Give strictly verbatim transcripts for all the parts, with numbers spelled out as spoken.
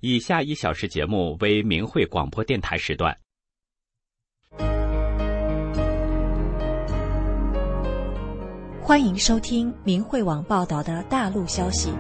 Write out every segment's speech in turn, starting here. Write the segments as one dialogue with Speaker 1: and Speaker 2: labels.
Speaker 1: 以下一小时节目为明慧广播电台时段。
Speaker 2: 欢迎收听明慧网报道的大陆消息。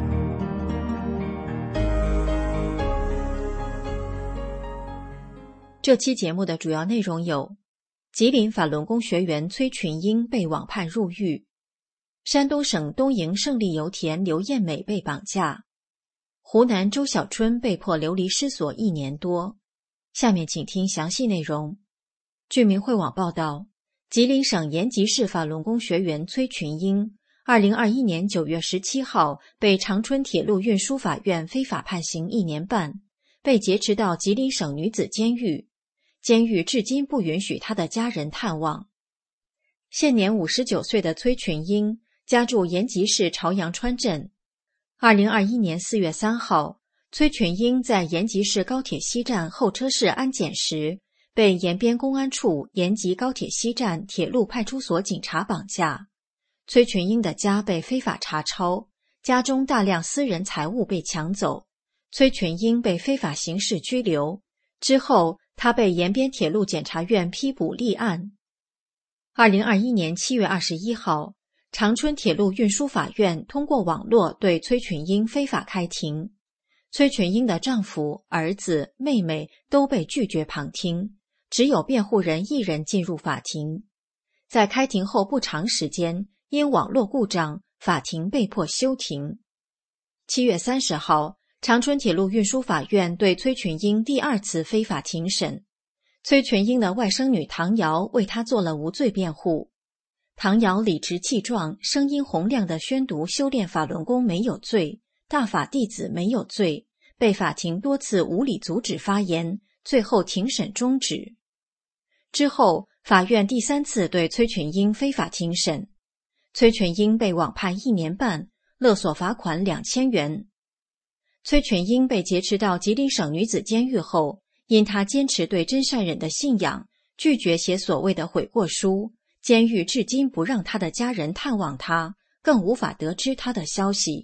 Speaker 2: 这期节目的主要内容有：吉林法轮功学员崔群英被网判入狱，山东省东营胜利油田刘艳美被绑架，湖南周小春被迫流离失所一年多。下面请听详细内容。据明慧网报道，吉林省延吉市法轮功学员崔群英二零二一年九月十七号被长春铁路运输法院非法判刑一年半，被劫持到吉林省女子监狱，监狱至今不允许他的家人探望。现年五十九岁的崔群英家住延吉市朝阳川镇。二零二一年四月三号，崔群英在延吉市高铁西站候车室安检时，被延边公安处延吉高铁西站铁路派出所警察绑架。崔群英的家被非法查抄，家中大量私人财物被抢走，崔群英被非法刑事拘留。之后，他被延边铁路检察院批捕立案。二零二一年七月二十一号，长春铁路运输法院通过网络对崔群英非法开庭。崔群英的丈夫、儿子、妹妹都被拒绝旁听，只有辩护人一人进入法庭。在开庭后不长时间，因网络故障，法庭被迫休庭。七月三十号，长春铁路运输法院对崔群英第二次非法庭审。崔群英的外甥女唐瑶为他做了无罪辩护。唐瑶理直气壮、声音洪亮地宣读修炼法轮功没有罪，大法弟子没有罪，被法庭多次无理阻止发言，最后庭审终止。之后，法院第三次对崔群英非法庭审，崔群英被网判一年半，勒索罚款两千元。崔群英被劫持到吉林省女子监狱后，因他坚持对真善忍的信仰，拒绝写所谓的悔过书，监狱至今不让他的家人探望他，更无法得知他的消息。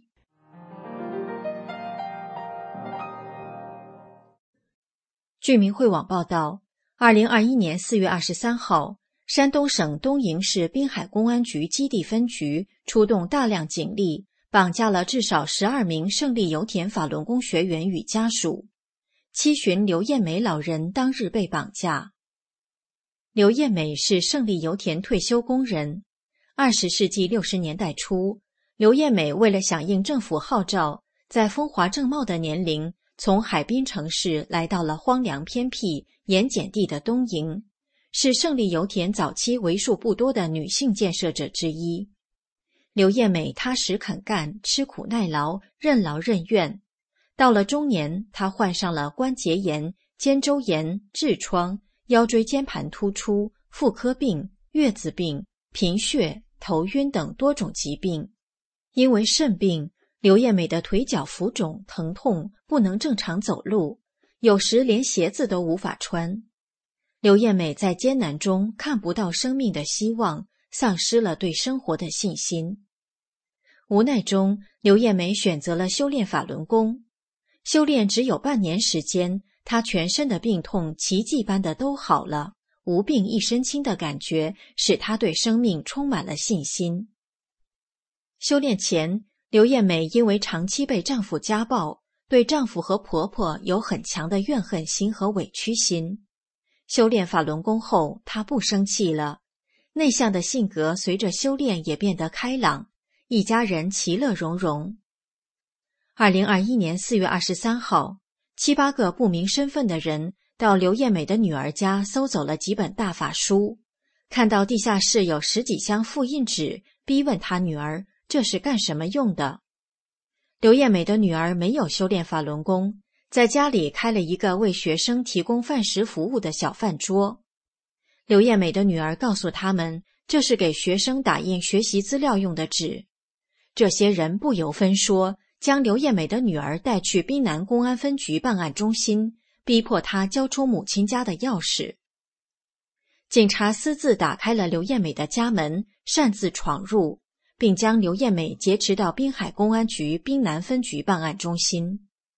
Speaker 2: 据明慧网报道，二零二一年四月二十三号，山东省东营市滨海公安局基地分局出动大量警力，绑架了至少十二名胜利油田法轮功学员与家属。七旬刘艳美老人当日被绑架。刘艳美是胜利油田退休工人。二十世纪六十年代初，刘艳美为了响应政府号召，在风华正茂的年龄，从海滨城市来到了荒凉偏僻、盐碱地的东营，是胜利油田早期为数不多的女性建设者之一。刘艳美踏实肯干，吃苦耐劳，任劳任怨。到了中年，她患上了关节炎、肩周炎、痔疮、腰椎间盘突出、妇科病、月子病、贫血、头晕等多种疾病。因为肾病，刘艳美的腿脚浮肿疼痛，不能正常走路，有时连鞋子都无法穿。刘艳美在艰难中看不到生命的希望，丧失了对生活的信心。无奈中，刘艳美选择了修炼法轮功。修炼只有半年时间，她全身的病痛奇迹般的都好了，无病一身轻的感觉使她对生命充满了信心。修炼前，刘艳美因为长期被丈夫家暴，对丈夫和婆婆有很强的怨恨心和委屈心。修炼法轮功后，她不生气了，内向的性格随着修炼也变得开朗，一家人其乐融融。二零二一年四月二十三号，七八个不明身份的人到刘艳美的女儿家搜走了几本大法书，看到地下室有十几箱复印纸，逼问她女儿这是干什么用的。刘艳美的女儿没有修炼法轮功，在家里开了一个为学生提供饭食服务的小饭桌。刘艳美的女儿告诉他们，这是给学生打印学习资料用的纸。这些人不由分说，将刘艳美的女儿带去滨南公安分局办案中心，逼迫她交出母亲家的钥匙。警察私自打开了刘艳美的家门，擅自闯入，并将刘艳美劫持到滨海公安局滨南分局办案中心。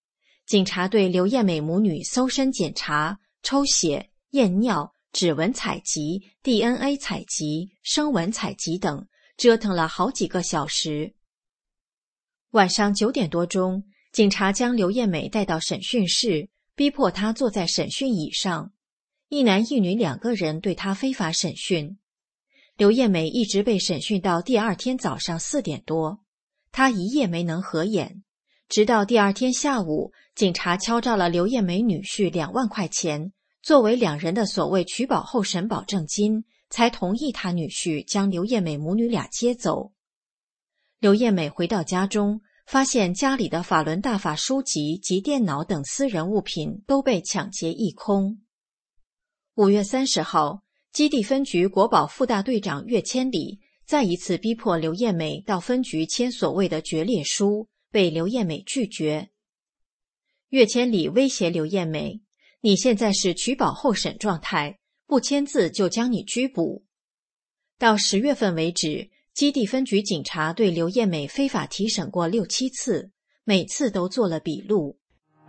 Speaker 2: 警察对刘艳美母女搜身检查、抽血、验尿、指纹采集、D N A 采集、声纹采集等，折腾了好几个小时。晚上九点多钟，警察将刘艳美带到审讯室，逼迫她坐在审讯椅上。一男一女两个人对她非法审讯。刘艳美一直被审讯到第二天早上四点多，她一夜没能合眼。直到第二天下午，警察敲诈了刘艳美女婿两万块钱，作为两人的所谓取保候审保证金，才同意他女婿将刘艳美母女俩接走。刘艳美回到家中，发现家里的法轮大法书籍及电脑等私人物品都被抢劫一空。五月三十号，基地分局国保副大队长岳千里再一次逼迫刘艳美到分局签所谓的决裂书，被刘艳美拒绝。岳千里威胁刘艳美，你现在是取保候审状态，不签字就将你拘捕。到十月份为止，基地分局警察对刘艳美非法提审过六七次，每次都做了笔录。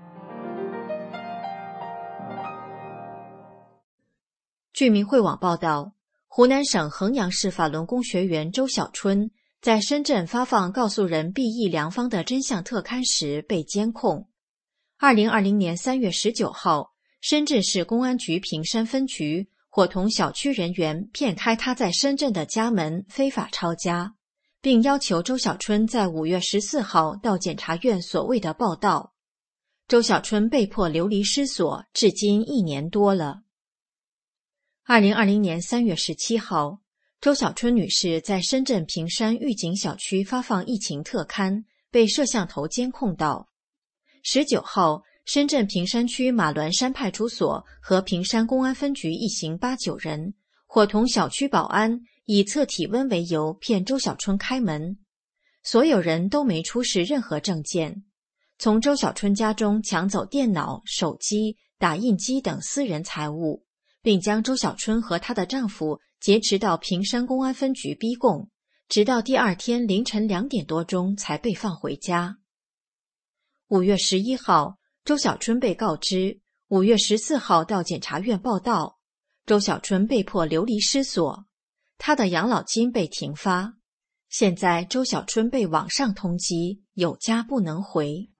Speaker 2: 据明慧网报道，湖南省衡阳市法轮功学员周小春在深圳发放告诉人避疫良方的真相特刊时被监控。二零二零年三月十九号，深圳市公安局坪山分局伙同小区人员骗开他在深圳的家门，非法抄家，并要求周小春在五月十四号到检察院所谓的报到。周小春被迫流离失所，至今一年多了。二零二零年三月十七号，周小春女士在深圳坪山御景小区发放疫情特刊，被摄像头监控到。十九号，深圳坪山区马峦山派出所和坪山公安分局一行八九人，伙同小区保安以测体温为由骗周小春开门。所有人都没出示任何证件，从周小春家中抢走电脑、手机、打印机等私人财物，并将周小春和她的丈夫劫持到坪山公安分局逼供，直到第二天凌晨两点多钟才被放回家。五月十一号，周小春被告知五月十四号到检察院报到，周小春被迫流离失所，她的养老金被停发。现在周小春被网上通缉，有家不能回。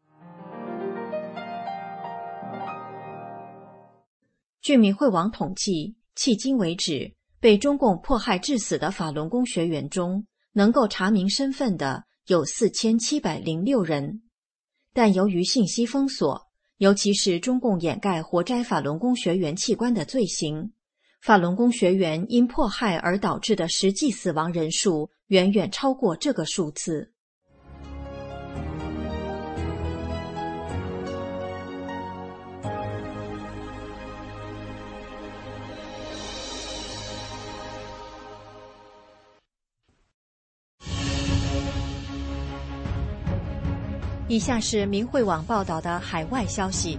Speaker 2: 据明慧网统计，迄今为止，被中共迫害致死的法轮功学员中，能够查明身份的有四千七百零六人。但由于信息封锁，尤其是中共掩盖活摘法轮功学员器官的罪行，法轮功学员因迫害而导致的实际死亡人数远远超过这个数字。以下是明慧网报道的海外消息，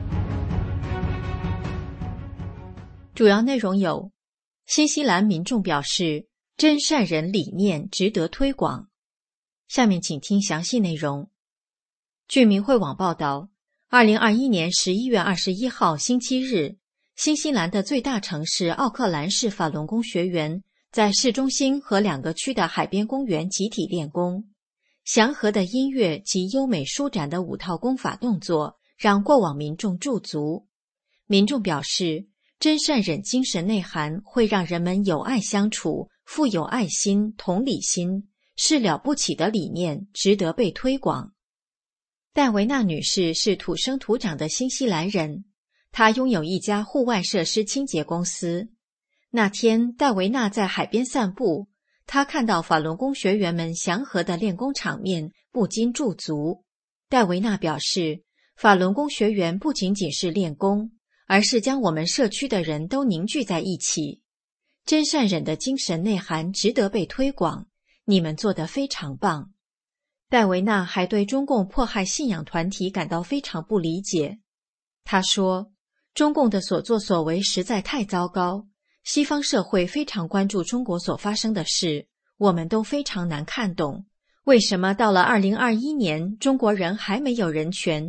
Speaker 2: 主要内容有：新西兰民众表示真善人理念值得推广。下面请听详细内容。据明慧网报道，二零二一年十一月二十一号星期日，新西兰的最大城市奥克兰市法轮功学员在市中心和两个区的海边公园集体练功。祥和的音乐及优美舒展的五套功法动作让过往民众驻足。民众表示，真善忍精神内涵会让人们友爱相处，富有爱心、同理心，是了不起的理念，值得被推广。戴维娜女士是土生土长的新西兰人，她拥有一家户外设施清洁公司。那天，戴维娜在海边散步，他看到法轮功学员们祥和的练功场面，不禁驻足。戴维娜表示，法轮功学员不仅仅是练功，而是将我们社区的人都凝聚在一起。真善忍的精神内涵值得被推广，你们做得非常棒。戴维娜还对中共迫害信仰团体感到非常不理解。他说，中共的所作所为实在太糟糕，西方社会非常关注中国所发生的事，我们都非常难看懂，为什么到了二零二一年，中国人还没有人权？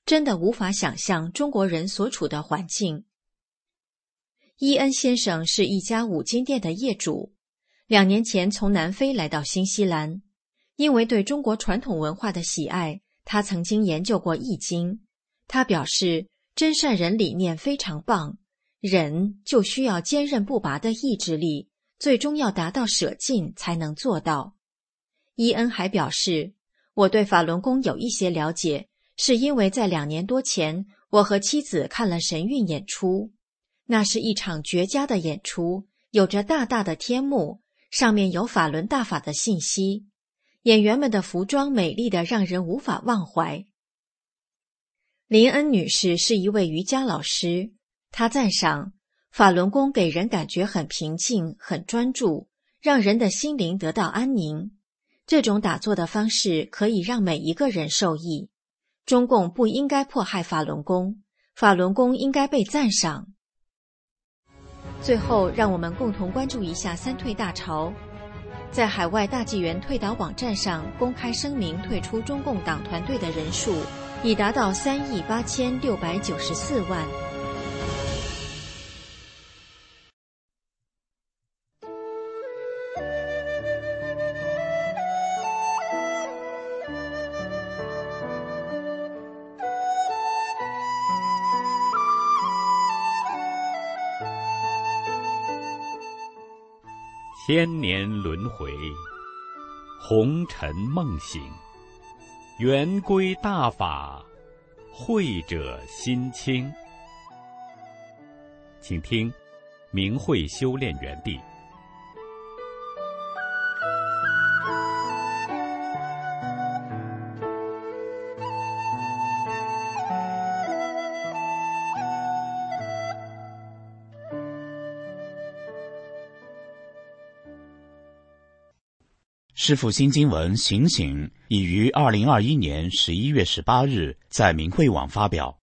Speaker 2: 真的无法想象中国人所处的环境。伊恩先生是一家五金店的业主，两年前从南非来到新西兰，因为对中国传统文化的喜爱，他曾经研究过易经。他表示，真善忍理念非常棒，忍就需要坚韧不拔的意志力，最终要达到舍尽才能做到。伊恩还表示，我对法轮功有一些了解，是因为在两年多前，我和妻子看了神韵演出。那是一场绝佳的演出，有着大大的天幕，上面有法轮大法的信息。演员们的服装美丽的让人无法忘怀。林恩女士是一位瑜伽老师，她赞赏法轮功给人感觉很平静、很专注，让人的心灵得到安宁。这种打坐的方式可以让每一个人受益。中共不应该迫害法轮功，法轮功应该被赞赏。最后，让我们共同关注一下三退大潮。在海外大纪元退党网站上公开声明退出中共党团队的人数已达到三亿八千六百九十四万。
Speaker 1: 千年轮回，红尘梦醒，圆归大法，慧者心清。请听明慧修炼园地。
Speaker 3: 师父新经文醒醒已于二零二一年十一月十八日在明慧网发表。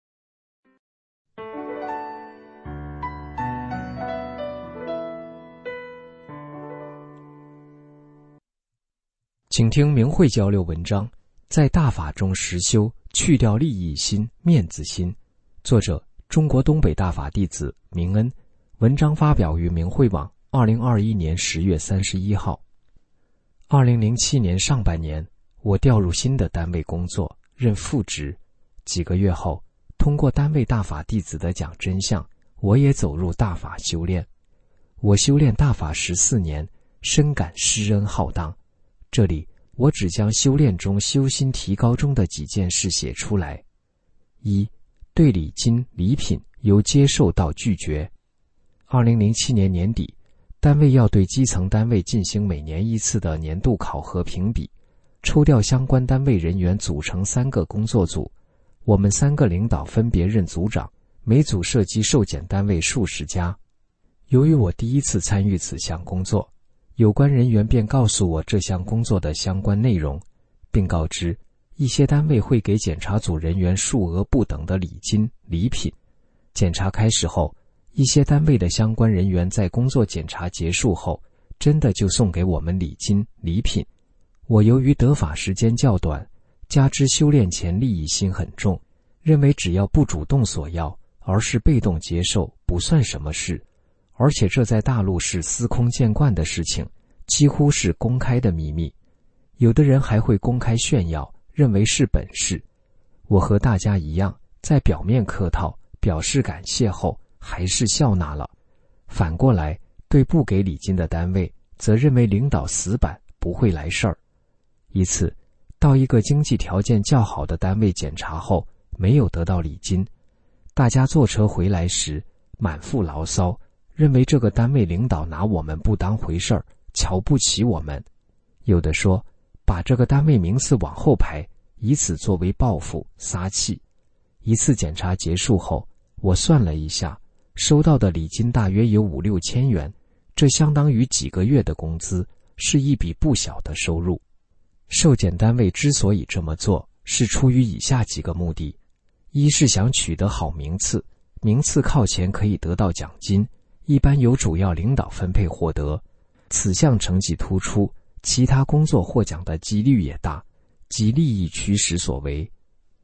Speaker 4: 请听明慧交流文章，在大法中实修，去掉利益心、面子心。作者：中国东北大法弟子明恩。文章发表于明慧网，二零二一年十月三十一号。二零零七年上半年，我调入新的单位工作，任副职。几个月后，通过单位大法弟子的讲真相，我也走入大法修炼。我修炼大法十四年，深感施恩浩荡。这里我只将修炼中修心提高中的几件事写出来。一、对礼金礼品由接受到拒绝。二零零七年年底，单位要对基层单位进行每年一次的年度考核评比，抽调相关单位人员组成三个工作组，我们三个领导分别任组长，每组涉及受检单位数十家。由于我第一次参与此项工作，有关人员便告诉我这项工作的相关内容，并告知一些单位会给检查组人员数额不等的礼金礼品。检查开始后，一些单位的相关人员在工作检查结束后，真的就送给我们礼金礼品。我由于得法时间较短，加之修炼前利益心很重，认为只要不主动索要，而是被动接受，不算什么事。而且这在大陆是司空见惯的事情，几乎是公开的秘密。有的人还会公开炫耀，认为是本事。我和大家一样，在表面客套，表示感谢后，还是笑纳了。反过来，对不给礼金的单位，则认为领导死板，不会来事儿。一次，到一个经济条件较好的单位检查后，没有得到礼金。大家坐车回来时，满腹牢骚，认为这个单位领导拿我们不当回事儿，瞧不起我们。有的说，把这个单位名次往后排，以此作为报复撒气。一次检查结束后，我算了一下，收到的礼金大约有五六千元，这相当于几个月的工资，是一笔不小的收入。受检单位之所以这么做，是出于以下几个目的：一是想取得好名次，名次靠前可以得到奖金，一般由主要领导分配获得，此项成绩突出，其他工作获奖的几率也大，即利益驱使所为。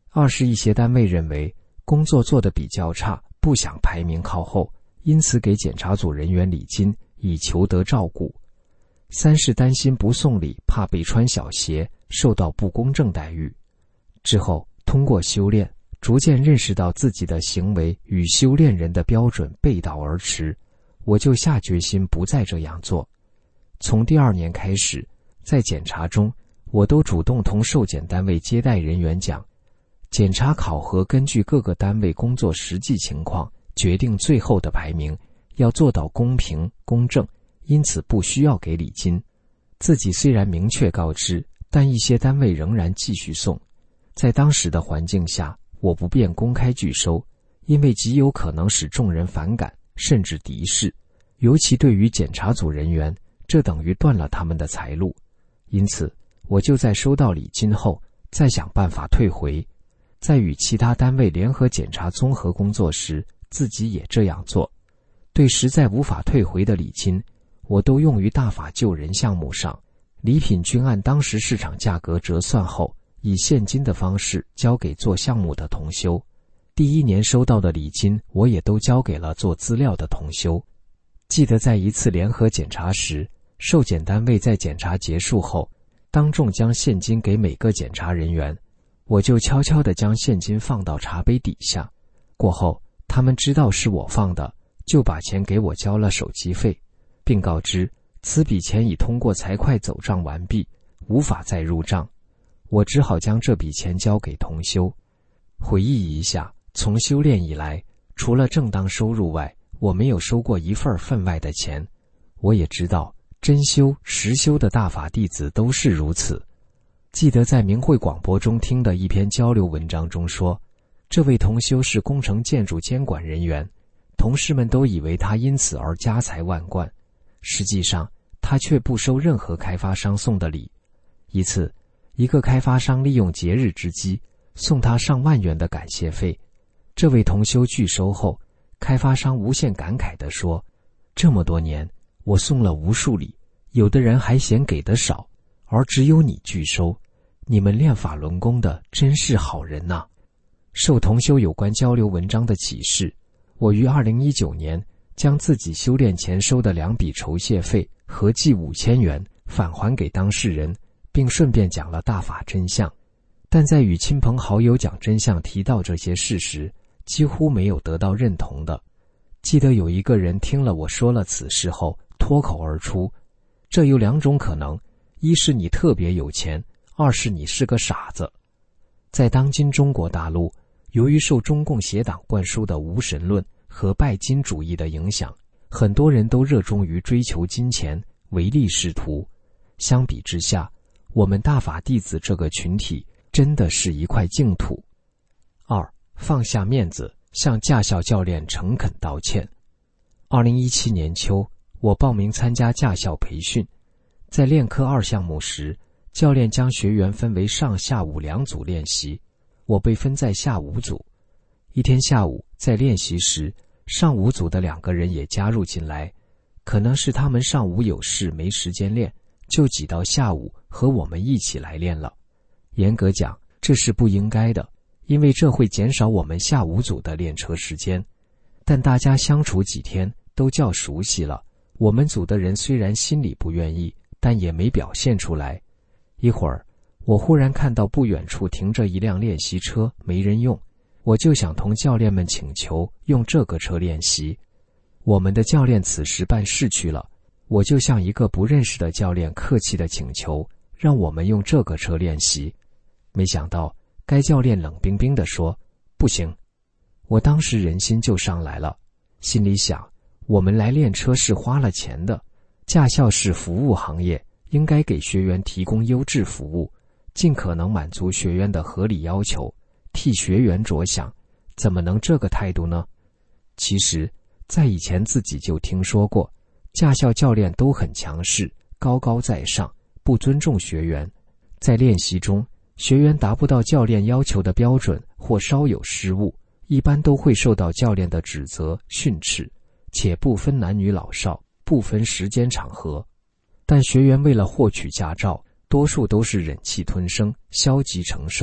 Speaker 4: 二是一些单位认为工作做得比较差，不想排名靠后，因此给检查组人员礼金，以求得照顾。三是担心不送礼，怕被穿小鞋，受到不公正待遇。之后通过修炼，逐渐认识到自己的行为与修炼人的标准背道而驰，我就下决心不再这样做。从第二年开始，在检查中，我都主动同受检单位接待人员讲，检查考核根据各个单位工作实际情况决定最后的排名，要做到公平公正，因此不需要给礼金。自己虽然明确告知，但一些单位仍然继续送。在当时的环境下，我不便公开拒收，因为极有可能使众人反感，甚至敌视，尤其对于检查组人员，这等于断了他们的财路。因此，我就在收到礼金后，再想办法退回。在与其他单位联合检查综合工作时，自己也这样做。对实在无法退回的礼金，我都用于大法救人项目上，礼品均按当时市场价格折算后，以现金的方式交给做项目的同修。第一年收到的礼金，我也都交给了做资料的同修。记得在一次联合检查时，受检单位在检查结束后，当众将现金给每个检查人员，我就悄悄地将现金放到茶杯底下。过后，他们知道是我放的，就把钱给我交了手机费，并告知此笔钱已通过财会走账完毕，无法再入账。我只好将这笔钱交给同修。回忆一下，从修炼以来，除了正当收入外，我没有收过一份分外的钱。我也知道真修实修的大法弟子都是如此。记得在明慧广播中听的一篇交流文章中说，这位同修是工程建筑监管人员，同事们都以为他因此而家财万贯，实际上他却不收任何开发商送的礼。一次，一个开发商利用节日之机送他上万元的感谢费，这位同修拒收后，开发商无限感慨地说，这么多年我送了无数礼，有的人还嫌给的少，而只有你拒收，你们练法轮功的真是好人呐。受同修有关交流文章的启示，我于二零一九年将自己修炼前收的两笔酬谢费合计五千元返还给当事人，并顺便讲了大法真相。但在与亲朋好友讲真相提到这些事时，几乎没有得到认同的。记得有一个人听了我说了此事后脱口而出，这有两种可能，一是你特别有钱，二是你是个傻子。在当今中国大陆，由于受中共邪党灌输的无神论和拜金主义的影响，很多人都热衷于追求金钱，唯利是图。相比之下，我们大法弟子这个群体真的是一块净土。二，放下面子，向驾校教练诚恳道歉。二零一七年秋，我报名参加驾校培训，在练科二项目时，教练将学员分为上下午两组练习，我被分在下午组。一天下午在练习时，上午组的两个人也加入进来，可能是他们上午有事没时间练，就挤到下午和我们一起来练了。严格讲，这是不应该的，因为这会减少我们下午组的练车时间。但大家相处几天都较熟悉了，我们组的人虽然心里不愿意，但也没表现出来。一会儿，我忽然看到不远处停着一辆练习车，没人用，我就想同教练们请求用这个车练习。我们的教练此时办事去了，我就向一个不认识的教练客气地请求，让我们用这个车练习。没想到，该教练冷冰冰地说，不行。我当时人心就上来了，心里想，我们来练车是花了钱的，驾校是服务行业，应该给学员提供优质服务，尽可能满足学员的合理要求，替学员着想，怎么能这个态度呢？其实，在以前自己就听说过，驾校教练都很强势，高高在上，不尊重学员。在练习中，学员达不到教练要求的标准或稍有失误，一般都会受到教练的指责训斥，且不分男女老少，不分时间场合。但学员为了获取驾照，多数都是忍气吞声，消极承受，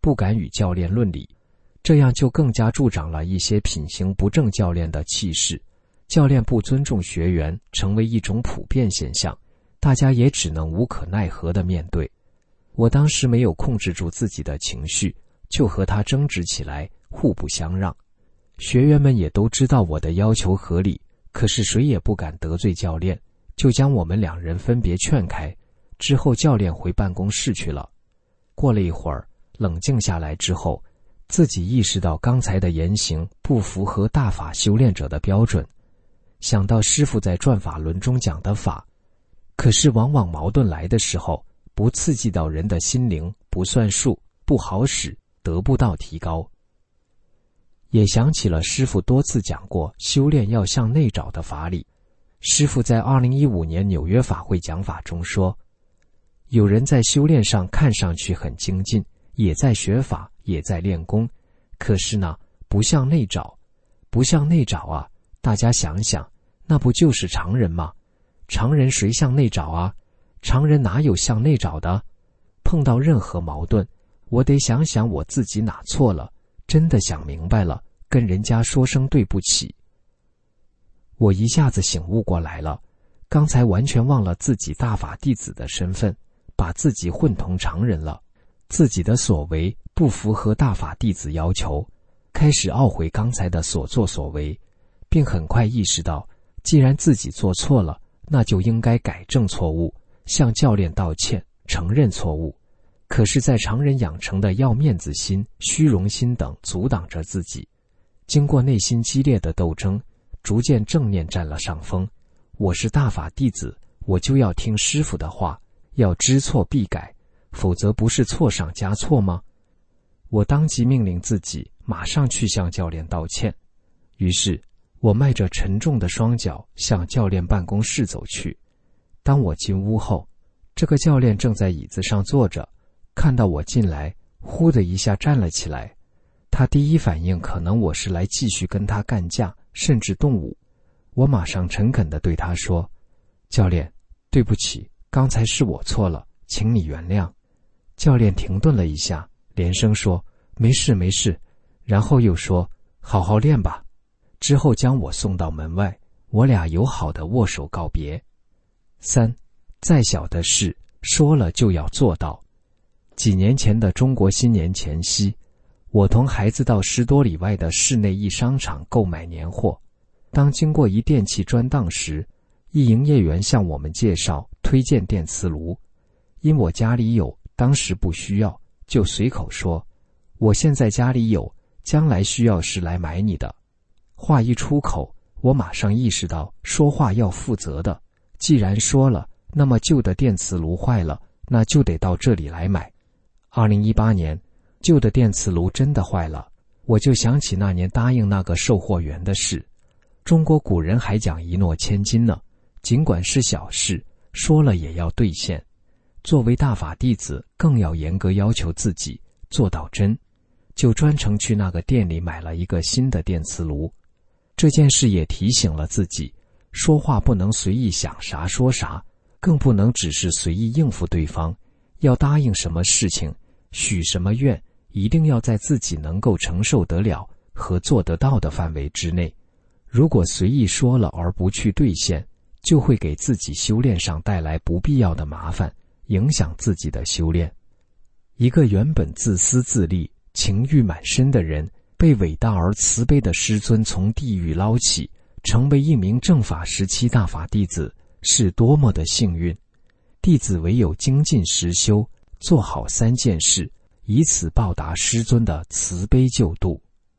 Speaker 4: 不敢与教练论理，这样就更加助长了一些品行不正教练的气势。教练不尊重学员成为一种普遍现象，大家也只能无可奈何地面对。我当时没有控制住自己的情绪，就和他争执起来，互不相让。学员们也都知道我的要求合理，可是谁也不敢得罪教练，就将我们两人分别劝开。之后教练回办公室去了。过了一会儿，冷静下来之后，自己意识到刚才的言行不符合大法修炼者的标准，想到师父在转法轮中讲的法，可是往往矛盾来的时候，不刺激到人的心灵，不算数，不好使，得不到提高。也想起了师父多次讲过修炼要向内找的法理。师父在二零一五年纽约法会讲法中说，有人在修炼上看上去很精进，也在学法，也在练功，可是呢，不向内找。不向内找啊，大家想想，那不就是常人吗？常人谁向内找啊？常人哪有向内找的？碰到任何矛盾，我得想想我自己哪错了，真的想明白了，跟人家说声对不起。我一下子醒悟过来了，刚才完全忘了自己大法弟子的身份，把自己混同常人了，自己的所为不符合大法弟子要求，开始懊悔刚才的所作所为，并很快意识到，既然自己做错了，那就应该改正错误，向教练道歉，承认错误。可是在常人养成的要面子心、虚荣心等阻挡着自己，经过内心激烈的斗争，逐渐正念占了上风。我是大法弟子，我就要听师父的话，要知错必改，否则不是错上加错吗？我当即命令自己马上去向教练道歉。于是我迈着沉重的双脚向教练办公室走去。当我进屋后，这个教练正在椅子上坐着，看到我进来，呼的一下站了起来。他第一反应可能我是来继续跟他干架，甚至动武。我马上诚恳地对他说，教练，对不起，刚才是我错了，请你原谅。教练停顿了一下，连声说，没事没事，然后又说，好好练吧。之后将我送到门外，我俩友好地握手告别。三，再小的事，说了就要做到。几年前的中国新年前夕，我同孩子到十多里外的市内一商场购买年货。当经过一电器专档时，一营业员向我们介绍推荐电磁炉，因我家里有，当时不需要，就随口说，我现在家里有，将来需要时来买你的。话一出口，我马上意识到说话要负责的，既然说了，那么旧的电磁炉坏了，那就得到这里来买。二零一八年，旧的电磁炉真的坏了，我就想起那年答应那个售货员的事。中国古人还讲一诺千金呢，尽管是小事，说了也要兑现。作为大法弟子，更要严格要求自己，做到真。就专程去那个店里买了一个新的电磁炉。这件事也提醒了自己，说话不能随意想啥说啥，更不能只是随意应付对方，要答应什么事情，许什么愿，一定要在自己能够承受得了和做得到的范围之内。如果随意说了而不去兑现，就会给自己修炼上带来不必要的麻烦，影响自己的修炼。一个原本自私自利、情欲满身的人，被伟大而慈悲的师尊从地狱捞起，成为一名正法时期大法弟子，是多么的幸运。弟子唯有精进实修，做好三件事，以此报答师尊的慈悲救度。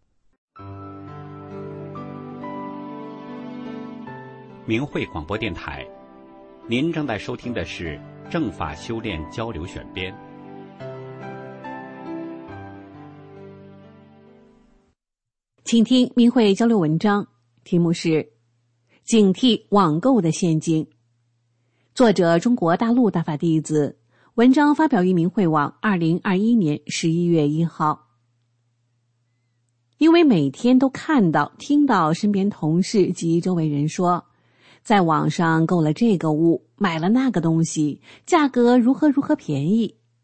Speaker 1: 明慧广播电台，您正在收听的是正法修炼交流选编。
Speaker 5: 请听明慧交流文章，题目是警惕网购的陷阱，作者中国大陆大法弟子，文章发表于明慧网二零二一年十一月一号。因为每天都看到听到身边同事及周围人说，在网上购了这个物，买了那个东西，价格如何如何便宜。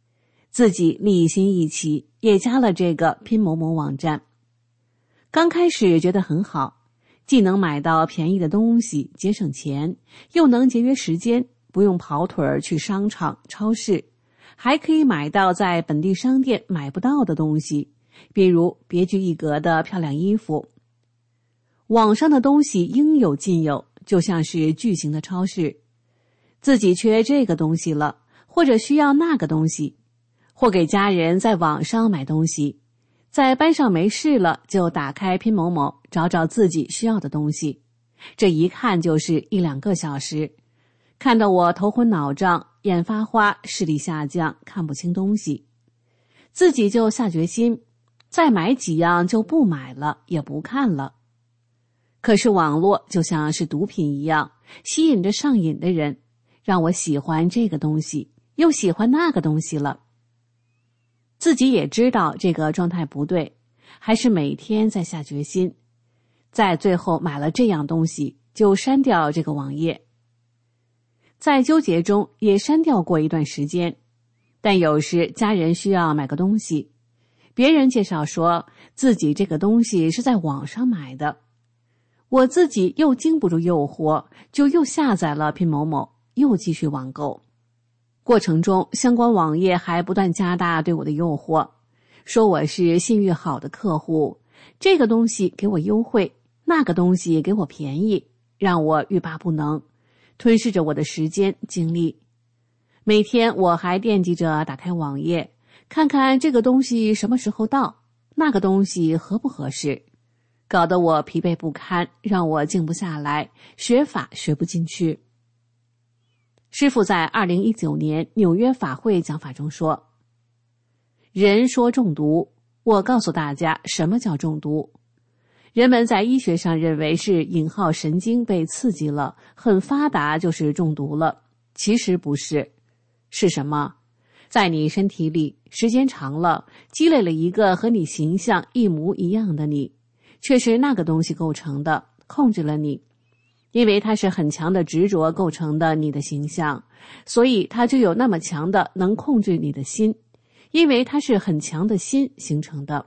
Speaker 5: 自己利益心一起，也加了这个拼某某网站。刚开始觉得很好，既能买到便宜的东西，节省钱，又能节约时间，不用跑腿儿去商场、超市，还可以买到在本地商店买不到的东西，比如别具一格的漂亮衣服。网上的东西应有尽有，就像是巨型的超市。自己缺这个东西了，或者需要那个东西，或给家人在网上买东西，在班上没事了就打开拼某某找找自己需要的东西，这一看就是一两个小时，看得我头昏脑胀，眼发花，视力下降，看不清东西。自己就下决心，再买几样就不买了，也不看了。可是网络就像是毒品一样，吸引着上瘾的人，让我喜欢这个东西，又喜欢那个东西了。自己也知道这个状态不对，还是每天在下决心，在最后买了这样东西就删掉这个网页。在纠结中也删掉过一段时间，但有时家人需要买个东西，别人介绍说自己这个东西是在网上买的，我自己又经不住诱惑，就又下载了拼某某，又继续网购。过程中相关网页还不断加大对我的诱惑，说我是信誉好的客户，这个东西给我优惠，那个东西给我便宜，让我欲罢不能，吞噬着我的时间精力。每天我还惦记着打开网页，看看这个东西什么时候到，那个东西合不合适，搞得我疲惫不堪，让我静不下来，学法学不进去。师父在二零一九年纽约法会讲法中说，人说中毒，我告诉大家什么叫中毒。人们在医学上认为是引号神经被刺激了，很发达就是中毒了，其实不是。是什么？在你身体里时间长了，积累了一个和你形象一模一样的你，却是那个东西构成的，控制了你。因为它是很强的执着构成的你的形象，所以它就有那么强的能控制你的心，因为它是很强的心形成的。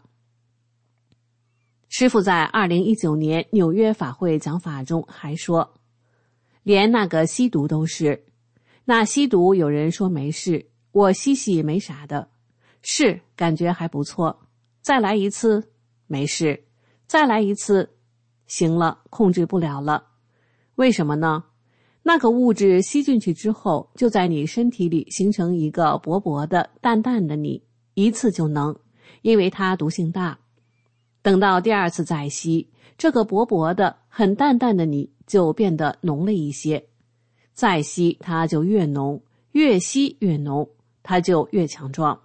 Speaker 5: 师父在二零一九年纽约法会讲法中还说，连那个吸毒都是，那吸毒有人说没事，我吸吸没啥的，是感觉还不错，再来一次没事，再来一次行了，控制不了了。为什么呢？那个物质吸进去之后，就在你身体里形成一个薄薄的淡淡的你，一次就能，因为它毒性大。等到第二次再吸，这个薄薄的很淡淡的你就变得浓了一些，再吸它就越浓，越吸越浓，它就越强壮。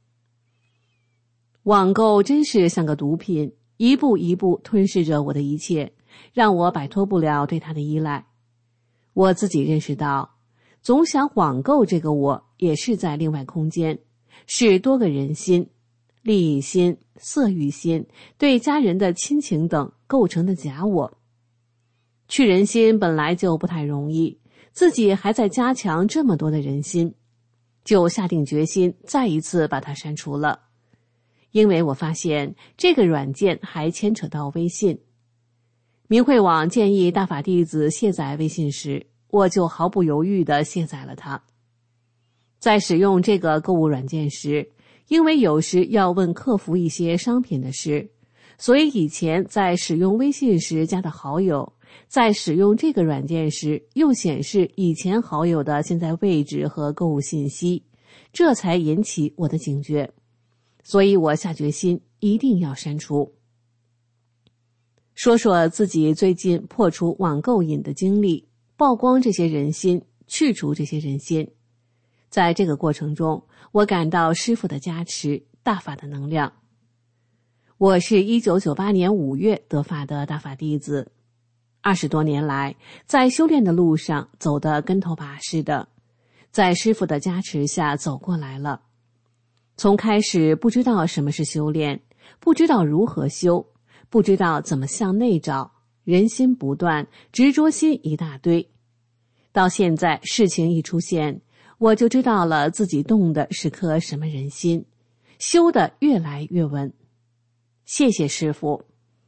Speaker 5: 网购真是像个毒品，一步一步吞噬着我的一切，让我摆脱不了对它的依赖。我自己认识到，总想网购这个我也是在另外空间，是多个人心，利益心、色欲心、对家人的亲情等构成的假我。去人心本来就不太容易，自己还在加强这么多的人心，就下定决心再一次把它删除了。因为我发现这个软件还牵扯到微信。明慧网建议大法弟子卸载微信时，我就毫不犹豫地卸载了它。在使用这个购物软件时，因为有时要问客服一些商品的事，所以以前在使用微信时加的好友，在使用这个软件时又显示以前好友的现在位置和购物信息，这才引起我的警觉。所以我下决心一定要删除。说说自己最近破除网购瘾的经历，曝光这些人心，去除这些人心。在这个过程中，我感到师父的加持，大法的能量。我是一九九八年五月得法的大法弟子，二十多年来，在修炼的路上走得跟头把式的，在师父的加持下走过来了。从开始不知道什么是修炼，不知道如何修，不知道怎么向内找，人心不断，执着心一大堆。到现在事情一出现， 我就知道了自己动的是颗什么人心，修得越来越稳。谢谢师父。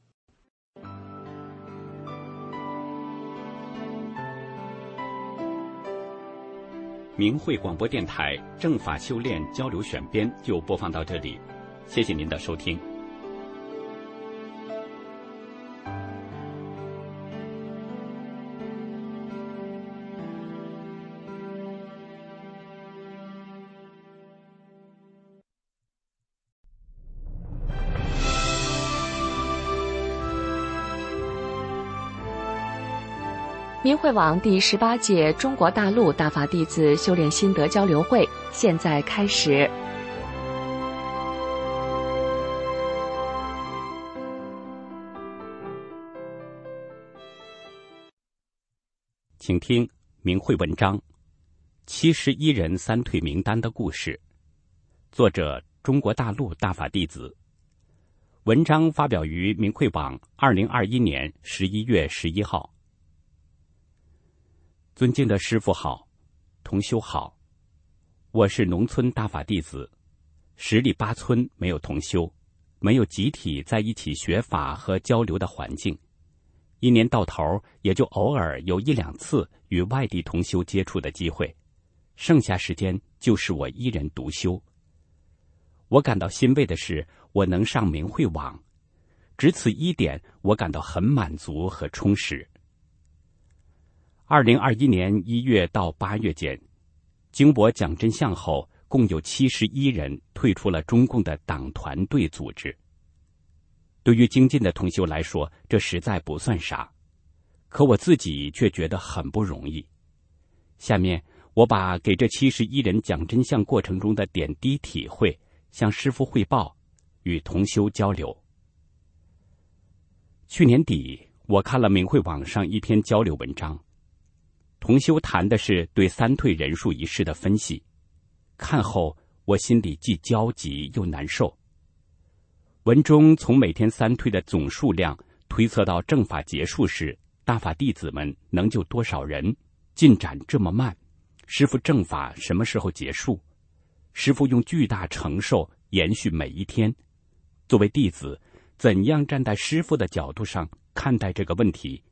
Speaker 1: 明慧广播电台正法修炼交流选编就播放到这里，谢谢您的收听。
Speaker 6: 明慧网第十八届中国大陆大法弟子修炼心得交流会现在开始。
Speaker 1: 请听明慧文章《七十一人三退名单的故事》，作者中国大陆大法弟子。文章发表于明慧网二零二一年十一月十一号。尊敬的师父好，同修好，我是农村大法弟子，十里八村没有同修，没有集体在一起学法和交流的环境，一年到头也就偶尔有一两次与外地同修接触的机会，剩下时间就是我一人独修。我感到欣慰的是，我能上明慧网，只此一点，我感到很满足和充实。二零二一年一月到八月间，经我讲真相后，共有七十一人退出了中共的党团队组织。对于精进的同修来说，这实在不算啥，可我自己却觉得很不容易。下面我把给这七十一人讲真相过程中的点滴体会向师父汇报，与同修交流。去年底，我看了明慧网上一篇交流文章，同修谈的是对三退人数一事的分析，看后我心里既焦急又难受。文中从每天三退的总数量推测到正法结束时，大法弟子们能救多少人，进展这么慢，师父正法什么时候结束？师父用巨大承受延续每一天。作为弟子，怎样站在师父的角度上看待这个问题？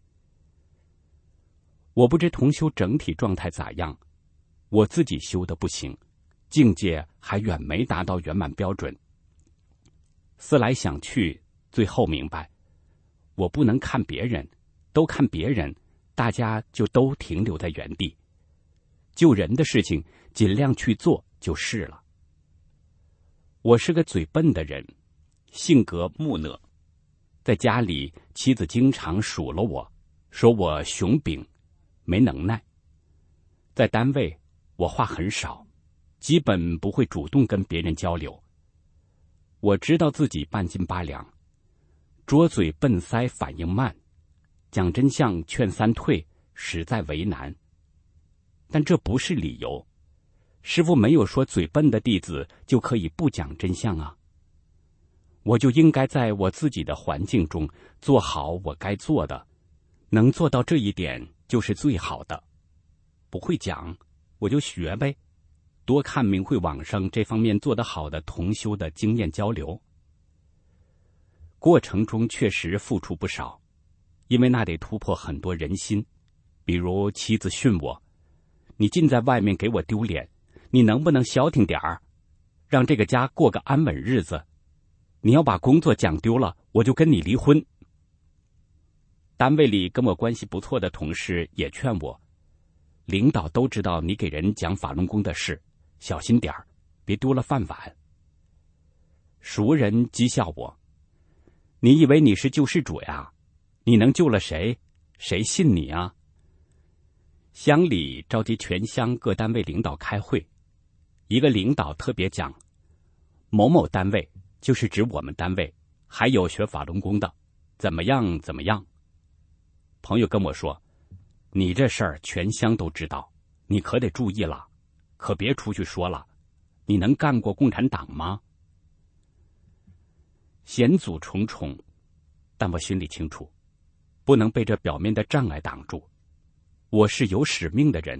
Speaker 1: 我不知同修整体状态咋样，我自己修的不行，境界还远没达到圆满标准。思来想去，最后明白，我不能看别人，都看别人，大家就都停留在原地。救人的事情尽量去做就是了。我是个嘴笨的人，性格木讷，在家里妻子经常数落我，说我熊秉，没能耐。在单位我话很少，基本不会主动跟别人交流。我知道自己半斤八两，拙嘴笨腮，反应慢，讲真相劝三退实在为难。但这不是理由，师父没有说嘴笨的弟子就可以不讲真相啊。我就应该在我自己的环境中做好我该做的，能做到这一点就是最好的。不会讲我就学呗，多看明慧网上这方面做得好的同修的经验交流。过程中确实付出不少，因为那得突破很多人心。比如妻子训我，你尽在外面给我丢脸，你能不能消停点儿，让这个家过个安稳日子？你要把工作讲丢了，我就跟你离婚。单位里跟我关系不错的同事也劝我，领导都知道你给人讲法轮功的事，小心点儿，别丢了饭碗。熟人讥笑我，你以为你是救世主呀？你能救了谁？谁信你啊？乡里召集全乡各单位领导开会，一个领导特别讲，某某单位，就是指我们单位，还有学法轮功的，怎么样怎么样。朋友跟我说，你这事儿全乡都知道，你可得注意了，可别出去说了，你能干过共产党吗？险阻重重，但我心里清楚，不能被这表面的障碍挡住。我是有使命的人，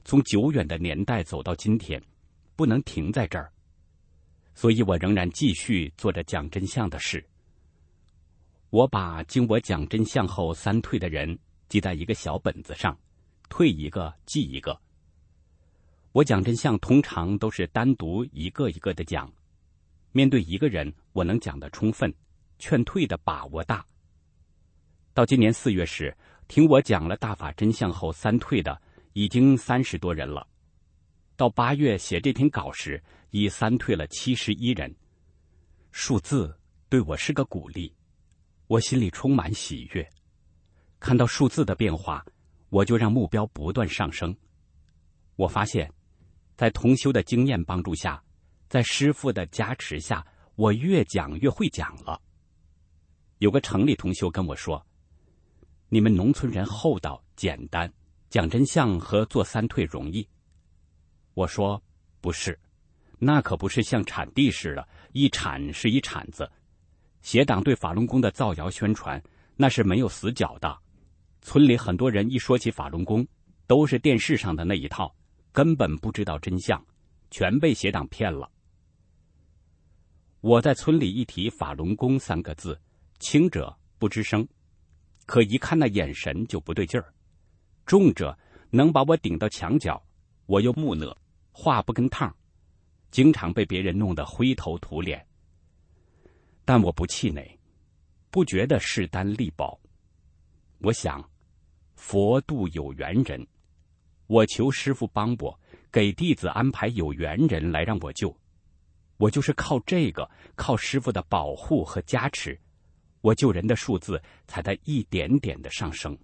Speaker 1: 从久远的年代走到今天，不能停在这儿，所以我仍然继续做着讲真相的事。我把经我讲真相后三退的人记在一个小本子上，退一个记一个。我讲真相通常都是单独一个一个的讲，面对一个人我能讲得充分，劝退的把握大。到今年四月时，听我讲了大法真相后三退的已经三十多人了。到八月写这篇稿时，已三退了七十一人。数字对我是个鼓励，我心里充满喜悦。看到数字的变化，我就让目标不断上升。我发现，在同修的经验帮助下，在师父的加持下，我越讲越会讲了。有个城里同修跟我说，你们农村人厚道简单，讲真相和做三退容易。我说不是，那可不是像产地似的，一铲是一铲子。邪党对法轮功的造谣宣传，那是没有死角的。村里很多人一说起法轮功，都是电视上的那一套，根本不知道真相，全被邪党骗了。我在村里一提法轮功三个字，轻者不吱声，可一看那眼神就不对劲儿；重者能把我顶到墙角，我又木讷，话不跟趟，经常被别人弄得灰头土脸。但我不气馁，不觉得势单力薄。我想，佛度有缘人，我求师父帮我，给弟子安排有缘人来让我救。我就是靠这个，靠师父的保护和加持，我救人的数字才在一点点的上升。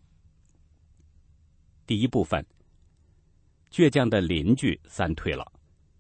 Speaker 1: 第一部分，倔强的邻居三退了。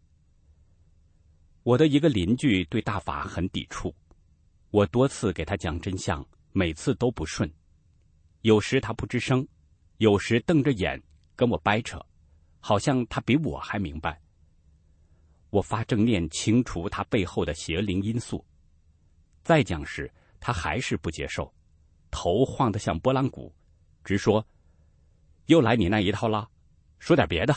Speaker 1: 我的一个邻居对大法很抵触，我多次给他讲真相，每次都不顺。有时他不吱声，有时瞪着眼跟我掰扯，好像他比我还明白。我发正念清除他背后的邪灵因素，再讲时他还是不接受，头晃得像拨浪鼓，直说又来你那一套了，说点别的。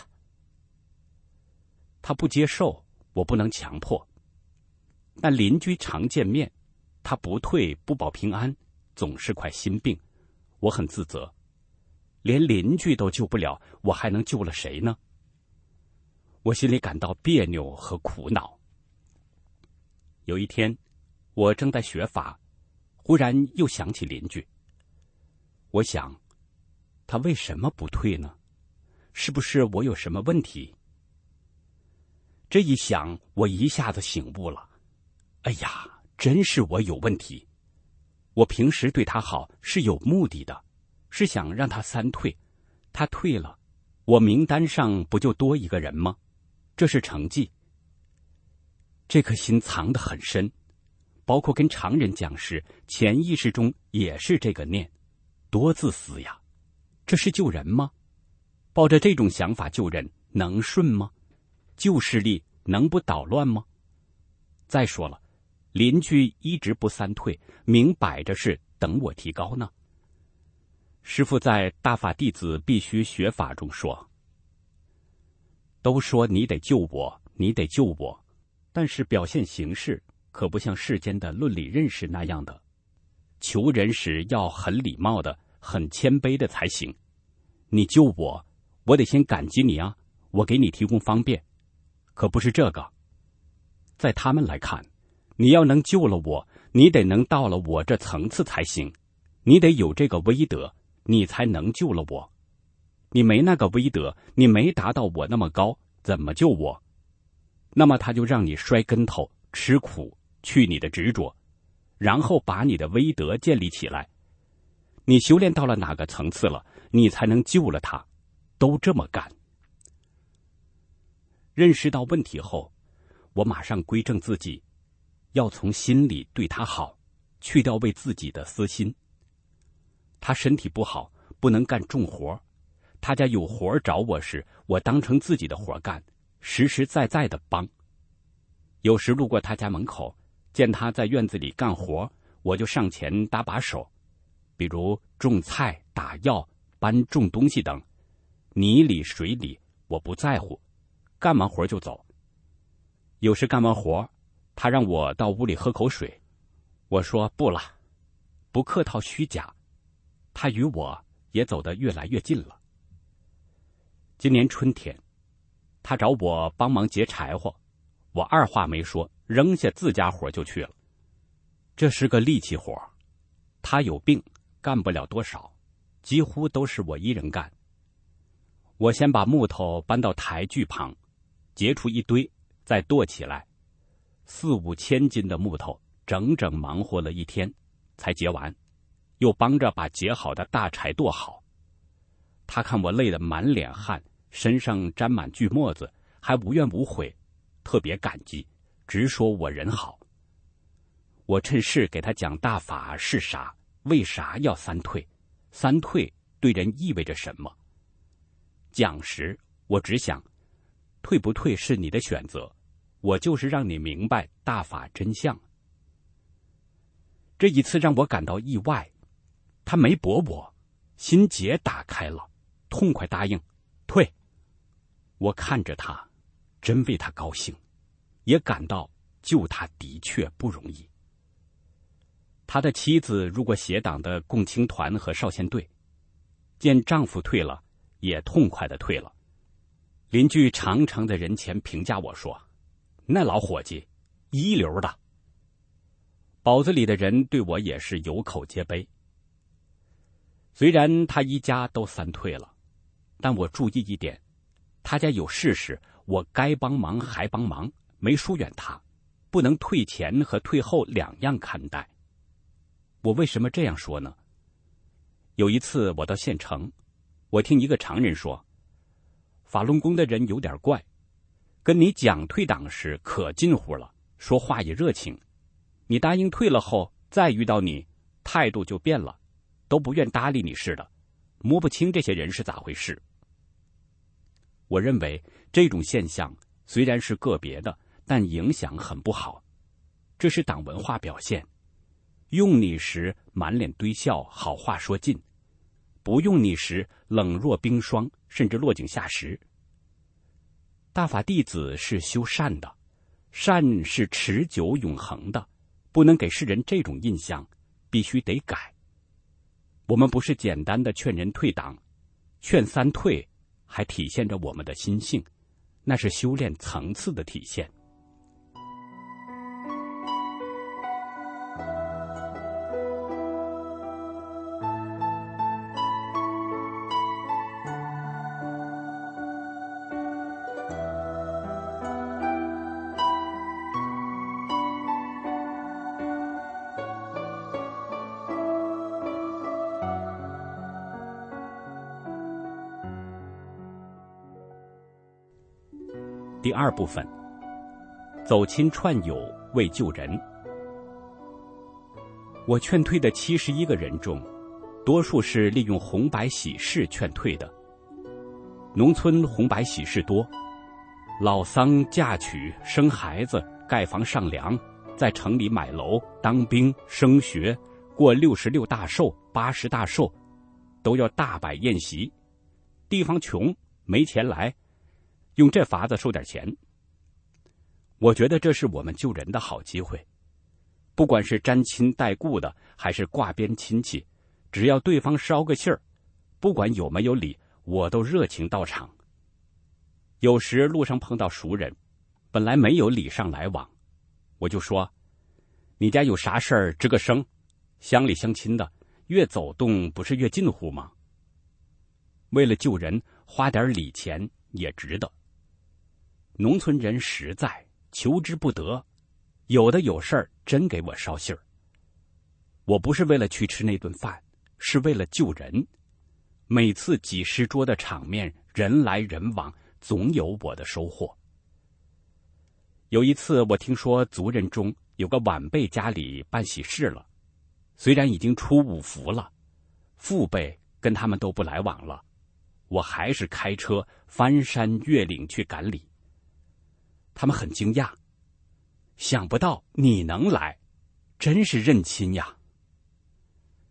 Speaker 1: 他不接受，我不能强迫。但邻居常见面，他不退不保平安，总是块心病，我很自责。连邻居都救不了，我还能救了谁呢？我心里感到别扭和苦恼。有一天，我正在学法，忽然又想起邻居。我想，他为什么不退呢？是不是我有什么问题？这一想，我一下子醒悟了。哎呀，真是我有问题。我平时对他好是有目的的，是想让他三退。他退了，我名单上不就多一个人吗？这是成绩。这颗心藏得很深，包括跟常人讲时，潜意识中也是这个念，多自私呀！这是救人吗？抱着这种想法救人能顺吗？救势力能不捣乱吗？再说了，邻居一直不三退，明摆着是等我提高呢。师父在《大法弟子必须学法》中说，都说你得救我，你得救我，但是表现形式可不像世间的论理认识那样的。求人时要很礼貌的，很谦卑的才行。你救我，我得先感激你啊，我给你提供方便，可不是这个。在他们来看，你要能救了我，你得能到了我这层次才行，你得有这个威德，你才能救了我。你没那个威德，你没达到我那么高，怎么救我？那么他就让你摔跟头，吃苦，去你的执着，然后把你的威德建立起来。你修炼到了哪个层次了，你才能救了他，都这么干。认识到问题后，我马上归正自己，要从心里对他好，去掉为自己的私心。他身体不好，不能干重活，他家有活找我时，我当成自己的活干，实实在在的帮。有时路过他家门口，见他在院子里干活，我就上前搭把手，比如种菜、打药、搬重东西等，泥里水里我不在乎，干完活就走。有时干完活，他让我到屋里喝口水，我说不了，不客套虚假。他与我也走得越来越近了。今年春天，他找我帮忙劫柴火，我二话没说，扔下自家活就去了。这是个力气活，他有病，干不了多少，几乎都是我一人干。我先把木头搬到台锯旁，截出一堆，再剁起来，四五千斤的木头，整整忙活了一天才结完，又帮着把结好的大柴剁好。他看我累得满脸汗，身上沾满锯沫子，还无怨无悔，特别感激，直说我人好。我趁势给他讲大法是啥，为啥要三退，三退对人意味着什么。讲时我只想，退不退是你的选择，我就是让你明白大法真相。这一次让我感到意外，他没驳我，心结打开了，痛快答应退。我看着他，真为他高兴，也感到救他的确不容易。他的妻子入过协党的共青团和少先队，见丈夫退了，也痛快地退了。邻居长长的人前评价我说，那老伙计一流的。堡子里的人对我也是有口皆碑。虽然他一家都三退了，但我注意一点，他家有事时，我该帮忙还帮忙，没疏远他，不能退前和退后两样看待。我为什么这样说呢？有一次我到县城，我听一个常人说，法轮功的人有点怪，跟你讲退党时可近乎了，说话也热情，你答应退了后，再遇到你，态度就变了，都不愿搭理你似的，摸不清这些人是咋回事。我认为这种现象虽然是个别的，但影响很不好，这是党文化表现。用你时满脸堆笑，好话说尽；不用你时冷若冰霜，甚至落井下石。大法弟子是修善的，善是持久永恒的，不能给世人这种印象，必须得改。我们不是简单的劝人退党，劝三退还体现着我们的心性，那是修炼层次的体现。第二部分，走亲串友为救人。我劝退的七十一个人中，多数是利用红白喜事劝退的。农村红白喜事多，老丧嫁娶、生孩子、盖房上梁，在城里买楼、当兵、升学、过六十六大寿、八十大寿，都要大摆宴席。地方穷，没钱来，用这法子收点钱。我觉得这是我们救人的好机会，不管是沾亲带故的，还是挂边亲戚，只要对方捎个信儿，不管有没有礼，我都热情到场。有时路上碰到熟人，本来没有礼尚来往，我就说，你家有啥事儿吱个声，乡里乡亲的，越走动不是越近乎吗？为了救人，花点礼钱也值得。农村人实在，求之不得，有的有事儿真给我捎信儿。我不是为了去吃那顿饭，是为了救人。每次几十桌的场面，人来人往，总有我的收获。有一次我听说族人中有个晚辈家里办喜事了，虽然已经出五福了，父辈跟他们都不来往了，我还是开车翻山越岭去赶礼。他们很惊讶，想不到你能来，真是认亲呀。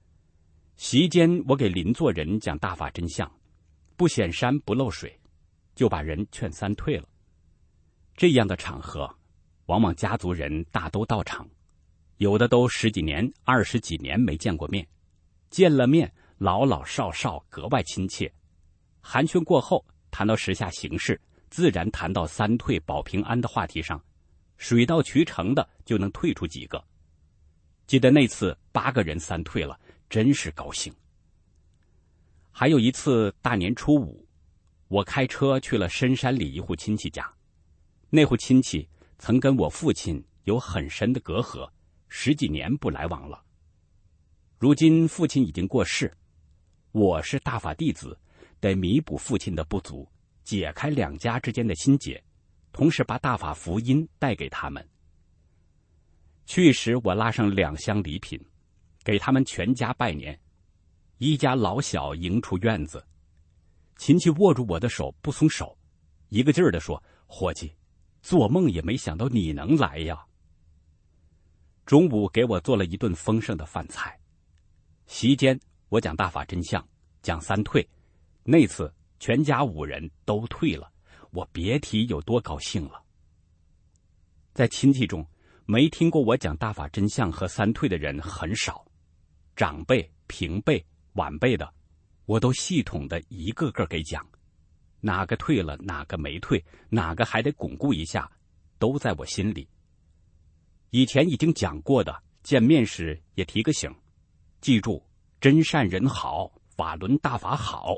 Speaker 1: 席间我给邻座人讲大法真相，不显山不漏水， 就把人劝三退了。这样的场合，往往家族人大都到场，有的都十几年、二十几年没见过面，见了面老老少少格外亲切。寒暄过后，谈到时下形势，自然谈到三退保平安的话题上，水到渠成的就能退出几个。记得那次八个人三退了，真是高兴。还有一次大年初五，我开车去了深山里一户亲戚家，那户亲戚曾跟我父亲有很深的隔阂，十几年不来往了。如今父亲已经过世，我是大法弟子，得弥补父亲的不足，解开两家之间的心结，同时把大法福音带给他们。去时我拉上两箱礼品，给他们全家拜年，一家老小迎出院子。亲戚握住我的手不松手，一个劲儿地说：“伙计，做梦也没想到你能来呀。”中午给我做了一顿丰盛的饭菜。席间我讲大法真相，讲三退，那次全家五人都退了，我别提有多高兴了。在亲戚中，没听过我讲大法真相和三退的人很少，长辈、平辈、晚辈的，我都系统的一个个给讲，哪个退了，哪个没退，哪个还得巩固一下，都在我心里。以前已经讲过的，见面时也提个醒，记住真善人好，法轮大法好。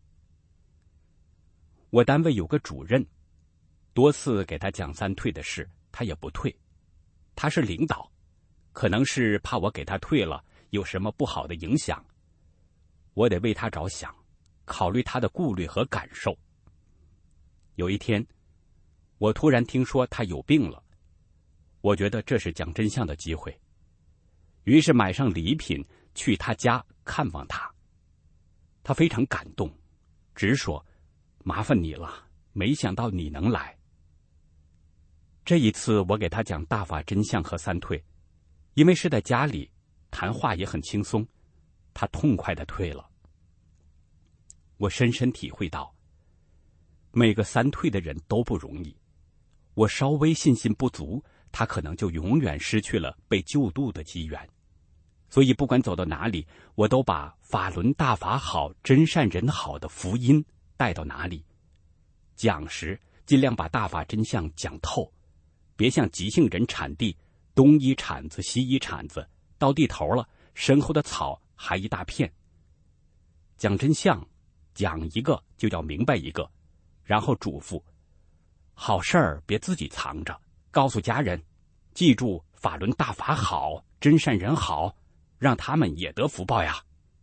Speaker 1: 我单位有个主任，多次给他讲三退的事，他也不退。他是领导，可能是怕我给他退了有什么不好的影响，我得为他着想，考虑他的顾虑和感受。有一天，我突然听说他有病了，我觉得这是讲真相的机会，于是买上礼品去他家看望他。他非常感动，直说：“麻烦你了，没想到你能来。”这一次我给他讲大法真相和三退，因为是在家里，谈话也很轻松，他痛快地退了。我深深体会到，每个三退的人都不容易，我稍微信心不足，他可能就永远失去了被救度的机缘。所以不管走到哪里，我都把法轮大法好，真善人好的福音带到哪里。讲时尽量把大法真相讲透，别像急性人铲地，东一铲子西一铲子，到地头了，身后的草还一大片。讲真相，讲一个就要明白一个，然后嘱咐：好事儿别自己藏着，告诉家人，记住法轮大法好，真善人好，让他们也得福报呀。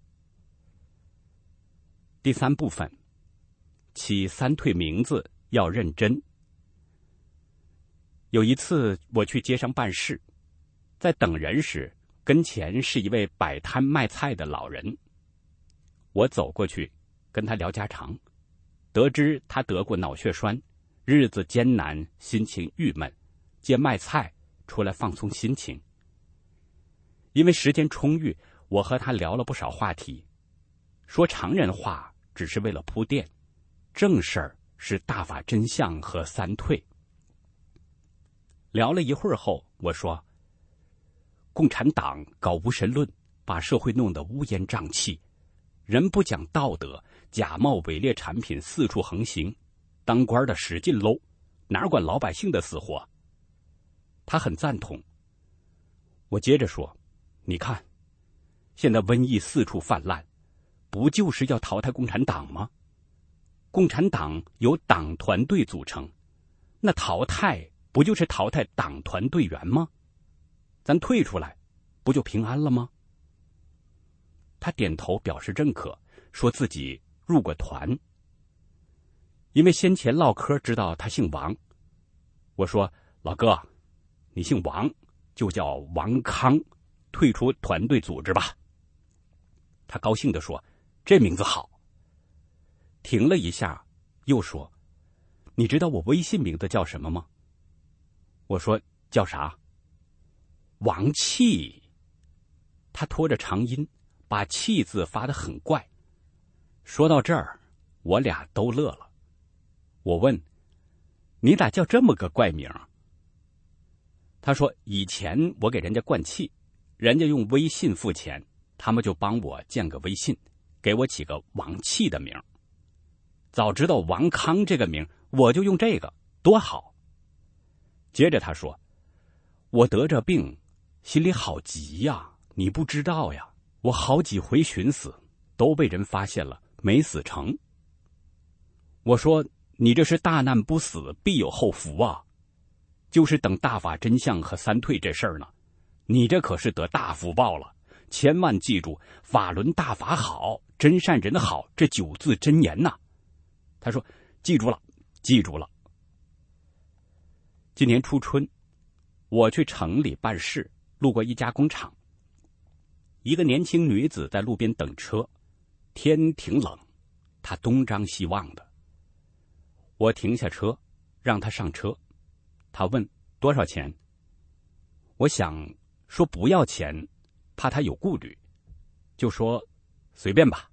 Speaker 1: 第三部分，起三退名字要认真。有一次我去街上办事，在等人时，跟前是一位摆摊卖菜的老人。我走过去跟他聊家常，得知他得过脑血栓，日子艰难，心情郁闷，借卖菜出来放松心情。因为时间充裕，我和他聊了不少话题，说常人话只是为了铺垫，正事儿是大法真相和三退。聊了一会儿后，我说：共产党搞无神论，把社会弄得乌烟瘴气，人不讲道德，假冒伪劣产品四处横行，当官的使劲搂，哪管老百姓的死活。他很赞同。我接着说：你看，现在瘟疫四处泛滥，不就是要淘汰共产党吗？共产党由党团队组成，那淘汰不就是淘汰党团队员吗？咱退出来，不就平安了吗？他点头表示认可，说自己入过团。因为先前唠嗑知道他姓王，我说：老哥，你姓王，就叫王康，退出团队组织吧。他高兴地说：这名字好。停了一下，又说：你知道我微信名字叫什么吗？我说：叫啥？王气。他拖着长音，把气字发得很怪。说到这儿，我俩都乐了。 我问：“你咋叫这么个怪名？”他说：“以前我给人家灌气，人家用微信付钱，他们就帮我建个微信，给我起个王气的名。早知道王康这个名，我就用这个，多好。”接着他说：“我得这病，心里好急呀，你不知道呀，我好几回寻死，都被人发现了，没死成。”我说：“你这是大难不死，必有后福啊！就是等大法真相和三退这事儿呢，你这可是得大福报了。千万记住法轮大法好，真善人好这九字真言呐。”他说：“记住了，记住了。”今年初春，我去城里办事，路过一家工厂，一个年轻女子在路边等车，天挺冷，她东张西望的。我停下车，让她上车。她问多少钱？我想说不要钱，怕她有顾虑，就说随便吧。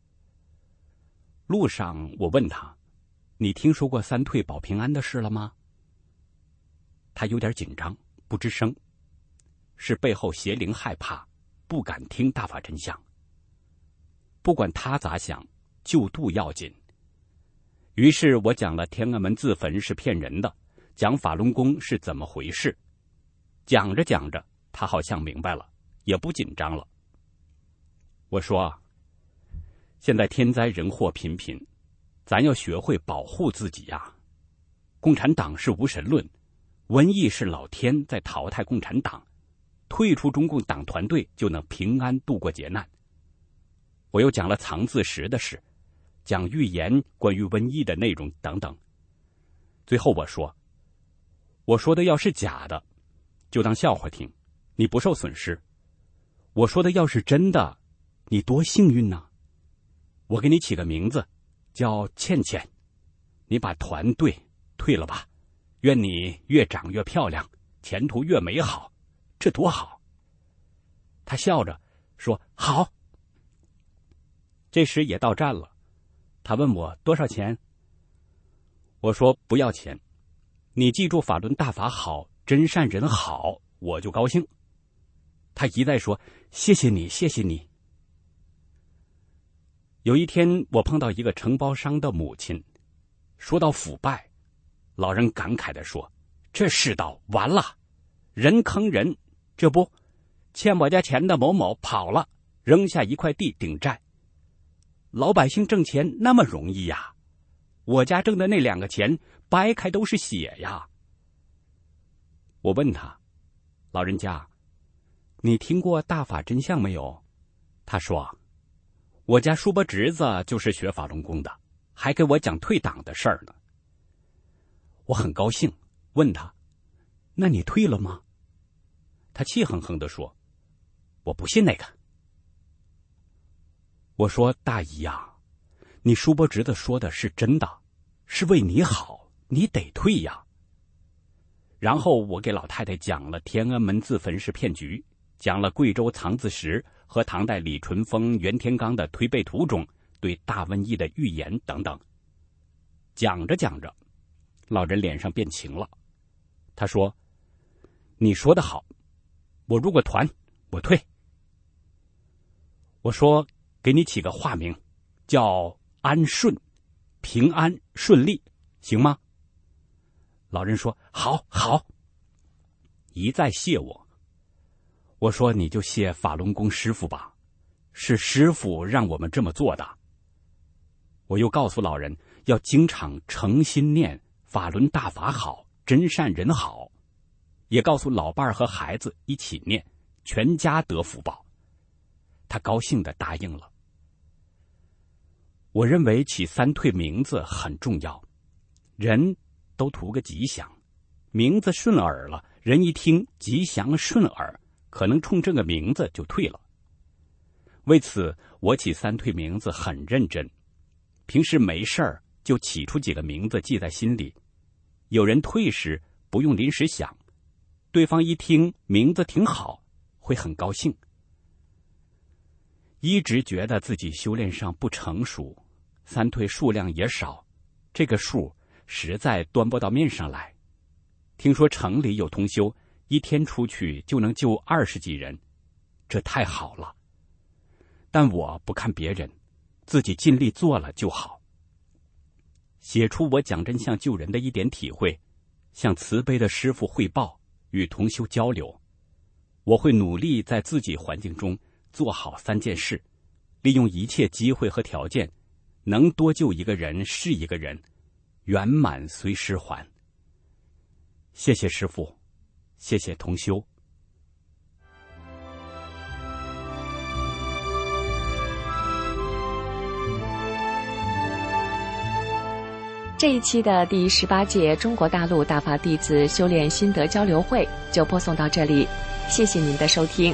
Speaker 1: 路上我问她：“你听说过三退保平安的事了吗？”她有点紧张，不吱声，是背后邪灵害怕，不敢听大法真相。不管她咋想，救度要紧。于是我讲了天安门自焚是骗人的，讲法轮功是怎么回事。讲着讲着，她好像明白了，也不紧张了。我说：“现在天灾人祸频频，咱要学会保护自己呀。共产党是无神论，瘟疫是老天在淘汰共产党，退出中共党团队就能平安度过劫难。”我又讲了藏字石的事，讲预言关于瘟疫的内容等等。最后我说：“我说的要是假的，就当笑话听，你不受损失；我说的要是真的，你多幸运呢。我给你起个名字，叫倩倩，你把团队退了吧，愿你越长越漂亮，前途越美好，这多好。”他笑着说：“好。”这时也到站了，他问我多少钱。我说不要钱，你记住法轮大法好，真善人好，我就高兴。他一再说谢谢你，谢谢你。有一天我碰到一个承包商的母亲，说到腐败，老人感慨地说：“这世道完了，人坑人，这不，欠我家钱的某某跑了，扔下一块地顶债。老百姓挣钱那么容易呀，我家挣的那两个钱掰开都是血呀。”我问他：“老人家，你听过大法真相没有？”他说：“我家叔伯侄子就是学法轮功的，还给我讲退党的事儿呢。”我很高兴，问他：“那你退了吗？”他气哼哼地说：“我不信那个。”我说：“大姨呀，你叔伯侄子说的是真的，是为你好，你得退呀。”然后我给老太太讲了天安门自焚是骗局，讲了贵州藏字石和唐代李淳风、袁天罡的推背图中对大瘟疫的预言等等。讲着讲着，老人脸上变晴了，他说：“你说得好，我入过团，我退。”我说：“给你起个化名，叫安顺，平安顺利，行吗？”老人说：“好，好。”一再谢我。我说：“你就谢法轮功师傅吧，是师傅让我们这么做的。”我又告诉老人要经常诚心念法轮大法好，真善人好，也告诉老伴儿和孩子一起念，全家得福报。他高兴地答应了。我认为起三退名字很重要，人都图个吉祥，名字顺耳了，人一听吉祥顺耳，可能冲这个名字就退了。为此我起三退名字很认真，平时没事儿就起出几个名字记在心里，有人退时不用临时想，对方一听名字挺好，会很高兴。一直觉得自己修炼上不成熟，三退数量也少，这个数实在端不到面上来。听说城里有同修，一天出去就能救二十几人，这太好了。但我不看别人，自己尽力做了就好。写出我讲真相救人的一点体会，向慈悲的师父汇报，与同修交流。我会努力在自己环境中做好三件事，利用一切机会和条件，能多救一个人是一个人，圆满随时还。谢谢师父，谢谢同修。
Speaker 6: 这一期的第十八届中国大陆大法弟子修炼心得交流会就播送到这里，谢谢您的收听。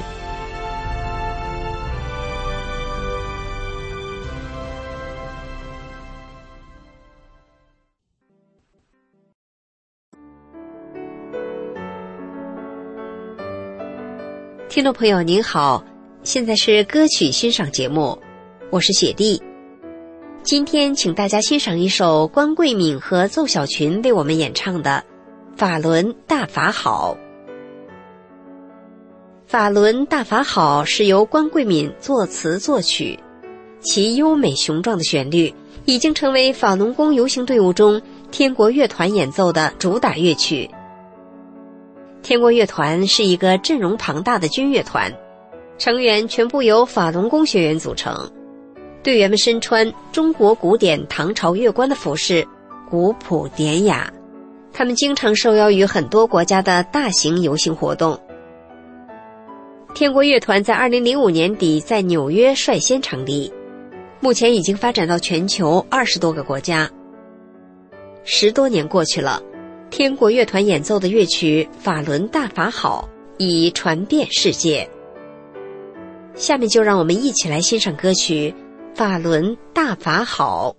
Speaker 7: 听众朋友您好，现在是歌曲欣赏节目，我是雪莉。今天请大家欣赏一首关桂敏和奏小群为我们演唱的《法轮大法好》。《法轮大法好》是由关桂敏作词作曲，其优美雄壮的旋律已经成为法轮功游行队伍中天国乐团演奏的主打乐曲。天国乐团是一个阵容庞大的军乐团，成员全部由法轮功学员组成。队员们身穿中国古典唐朝乐官的服饰，古朴典雅。他们经常受邀于很多国家的大型游行活动。天国乐团在二零零五年底在纽约率先成立，目前已经发展到全球二十多个国家。十多年过去了，天国乐团演奏的乐曲《法轮大法好》已传遍世界。下面就让我们一起来欣赏歌曲《法轮大法好》。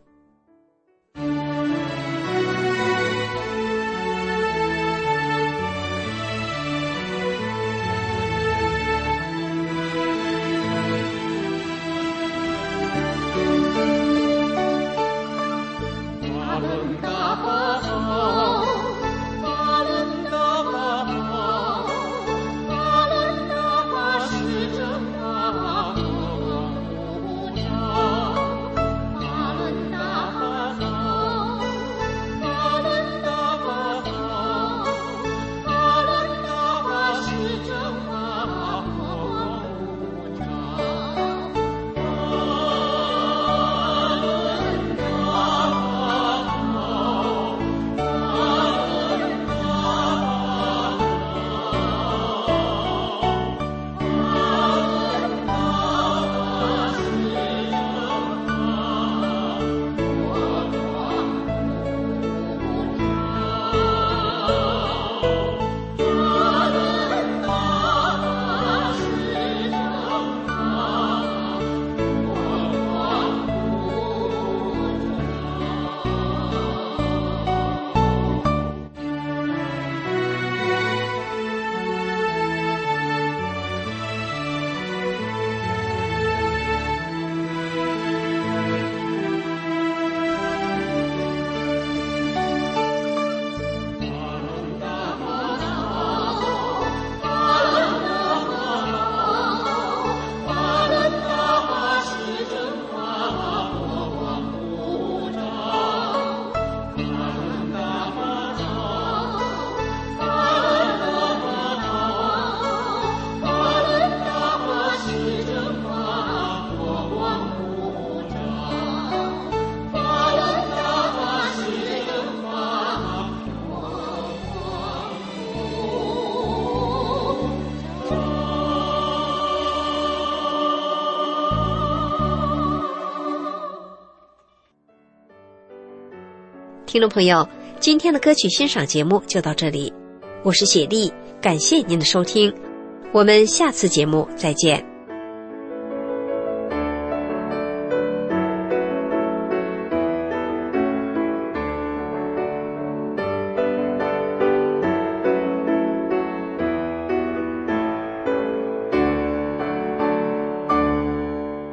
Speaker 7: 听众朋友，今天的歌曲欣赏节目就到这里，我是雪莉，感谢您的收听，我们下次节目再见。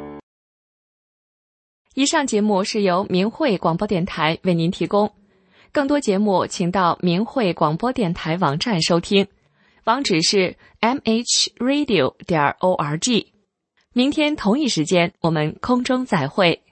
Speaker 6: 以上节目是由明慧广播电台为您提供， 更多节目请到明慧广播电台网站收听，网址是 m h radio 点 org。明天同一时间我们空中再会。